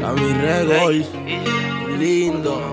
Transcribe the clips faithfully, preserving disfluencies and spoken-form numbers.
a mi regol, lindo,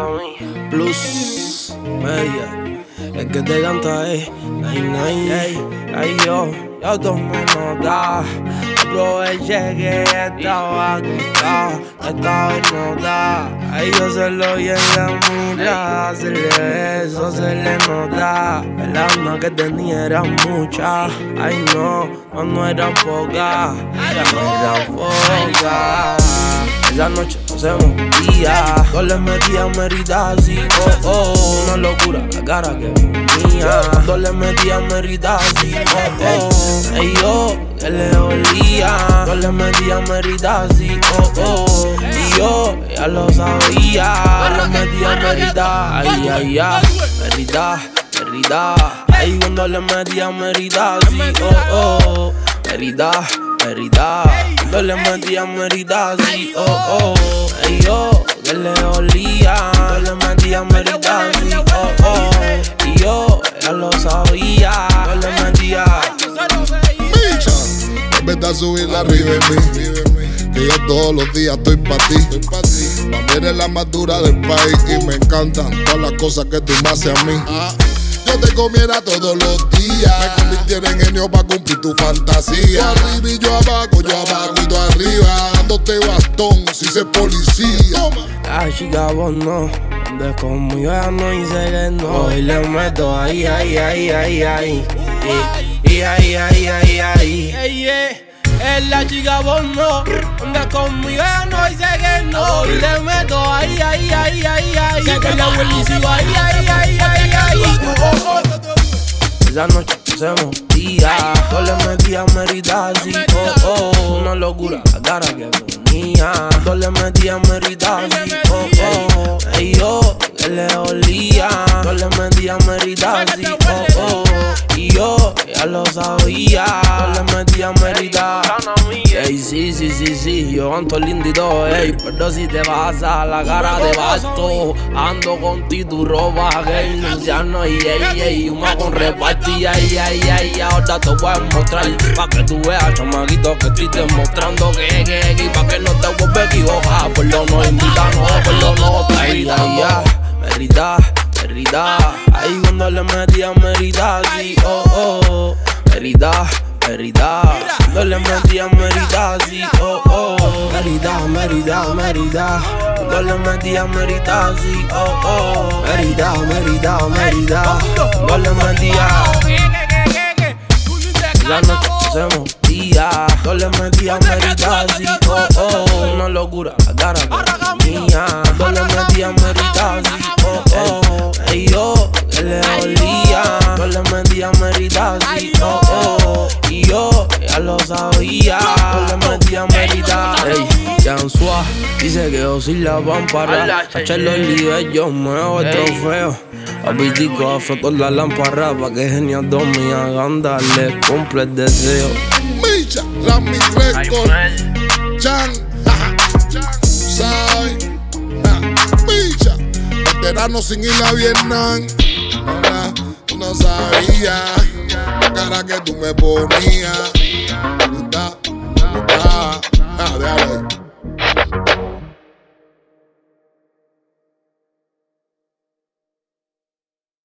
plus media, el que te canta es Nine Nine, ey, ay yo, yo tomo nota, aproveché que estaba acostado, estaba en nota, ay yo se lo oí en la mirada, se le eso, se le nota, el alma que tenía era mucha, ay no, no, no era poca, no era poca. Esa noche hacemos día, dos le metía merita así, oh, oh, una locura la cara que ponía, dos le metía merita así, oh, oh, y yo que le olía, dos le metía merita así, oh, oh, y yo ya lo sabía, dos le metía merita, ay, ay, ay, merita, merita, ay, cuando le metía merita así, oh, oh, merita, merita, cuando le metía merita así, oh, oh, y yo que le olía, cuando le metía merita así, oh, oh, y yo ya lo sabía, cuando le metía. Micha, es verdad subirla arriba en mí, que yo todos los días estoy pa' ti. Pa' mí eres la más dura del país y me encantan todas las cosas que tú me haces a mí. Yo te comiera todos los días, me convirtiera en genio pa' cumplir tu fantasía. Tú arriba y yo abajo, yo abajo y tú arriba, dándote bastón si sé policía. Ay, chica, vos no andes conmigo, ya no hice que no. Hoy le meto ahí, ahí, ahí, ahí, ahí. Y ahí, ahí, ahí, ahí. Ey, eh, es la chica, vos no andes conmigo, ya no hice que no. Hoy le meto ahí, ahí, ahí, ahí, ahí. Que te la buenísimo, ahí, ahí, ahí, ahí, ahí. Esa noche hacemos día, yo le metía merita así, oh, oh, una locura la cara que ponía, yo le metía merita así, oh, oh, y yo que le olía, yo le metía merita así, oh, oh, y yo ya lo sabía, yo le metía merita. Ey, sí, sí, sí, sí, yo ando lindito, ey, pero si te vas a la cara de basto, ando con ti, tu ropa, que ya no hay, ey, ey, una con reparti, ay, ay, ay, ahora te voy a mostrar, pa' que tú veas, chamaquito, que estoy demostrando que, que, que, pa' que no te vuelvas a equivocar, por lo no invita, no, por lo no te invitamos. Merita, merita, ahí cuando le metía merita así, oh, oh, merita, merita, cuando le metía merita así, oh, oh, merita, merita, merita, cuando le metía merita así, oh, oh, merita, merita, merita, cuando le metía. La noche hacemos día, yo le metía merita así, oh, oh, una locura la cara que tenía, yo le metía merita así, oh, oh, y yo que le olía, yo le metía merita así, oh, oh, y yo ya lo sabía, yo le metía merita. Ey, Yansua dice que yo soy la pampara, a echarlo el líder yo muevo el trofeo. Papitico a frotar la lámpara pa' que genial dos me hagan darle cumple el deseo. Micha, Rami Record, Chan, Sai, Micha, veterano sin ir a Vietnam. Ahora tú no sabías la cara que tú me ponías. ¿Verdad? ¿Verdad? Ah, déjalo ahí.